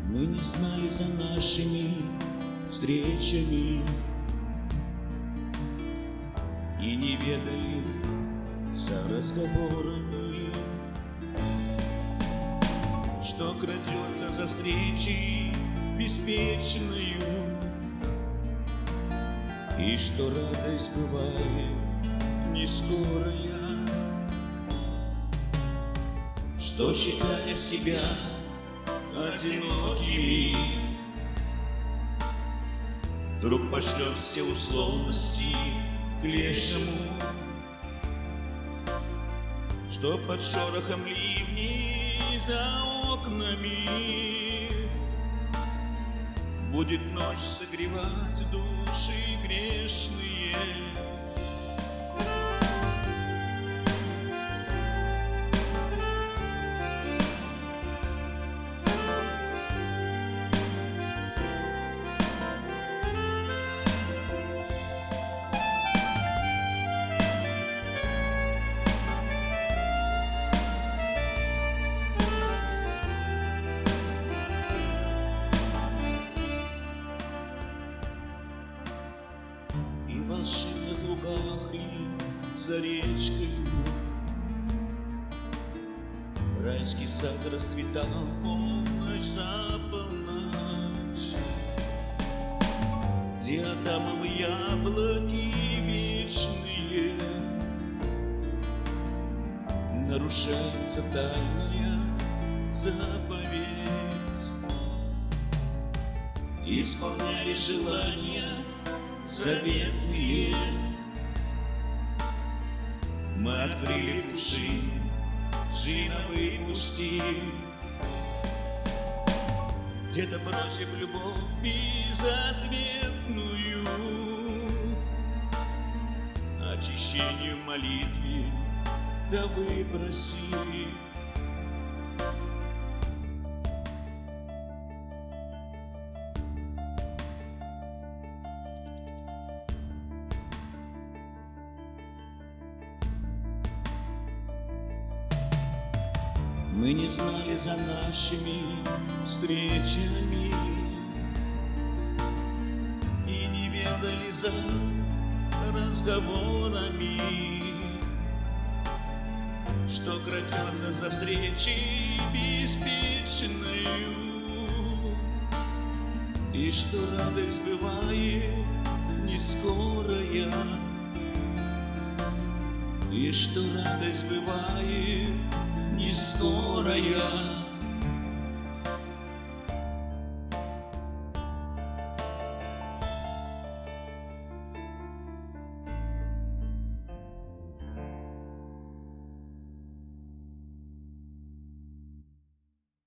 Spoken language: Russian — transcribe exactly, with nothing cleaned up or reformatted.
Мы не знали за нашими встречами и не ведали за разговорами, что крадется за встречей беспечною, и что радость бывает не скорая, что, считая себя одинокими, вдруг пошлет все условности к лешему, что под шорохом ливней за окнами будет ночь согревать души грешные. И в волшебных лугах и за речкой райский сад расцветал полночь за полночь, где адамовы яблоки вечные нарушается тайная заповедь. Исполняли желания заветные, мы открыли души, джина выпустили, где-то просим любовь безответную, очищению молитве да выпросили. Мы не знали за нашими встречами и не ведали за разговорами, что крадется за встречей беспечною, и что радость бывает не скорая, и что радость бывает не скорая.